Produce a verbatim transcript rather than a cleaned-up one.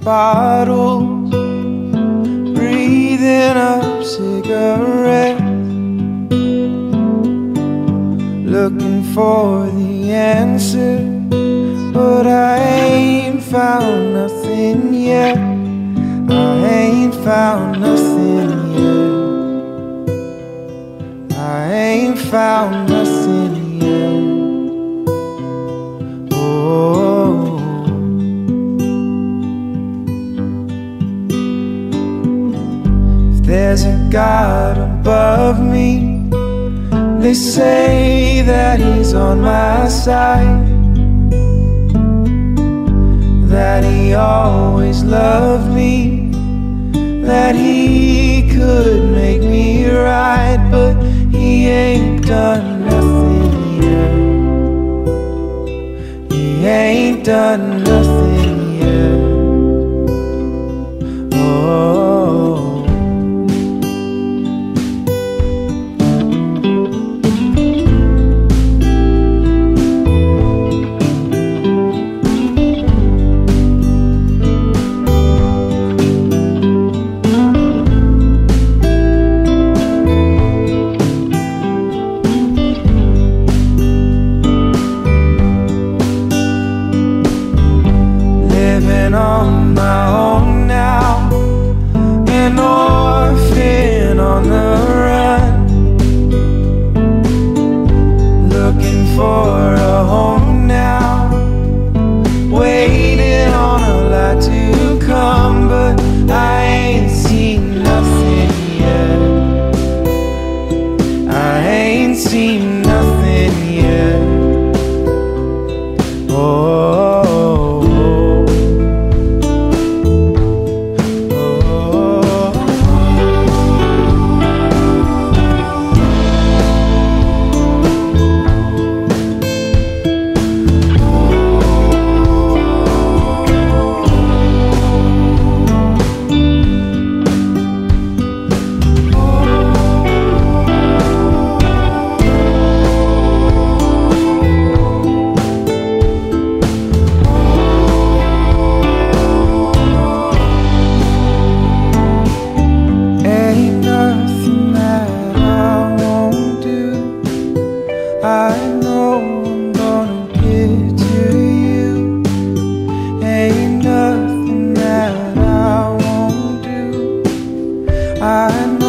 bottles, breathing up cigarettes, looking for the answer, but I ain't found nothing yet. I ain't found nothing yet. I ain't found nothing yet. Oh, if there's a God above me, they say that He's on my side, that He always loved me, that He could make me right, but He ain't done nothing yet. He ain't done nothing yet. Oh, on my own now, an orphan on the run, looking for a home now, waiting on a light to come, but I ain't seen nothing yet. I ain't seen nothing yet. Oh, I know I'm gonna get to you. Ain't nothing that I won't do. I know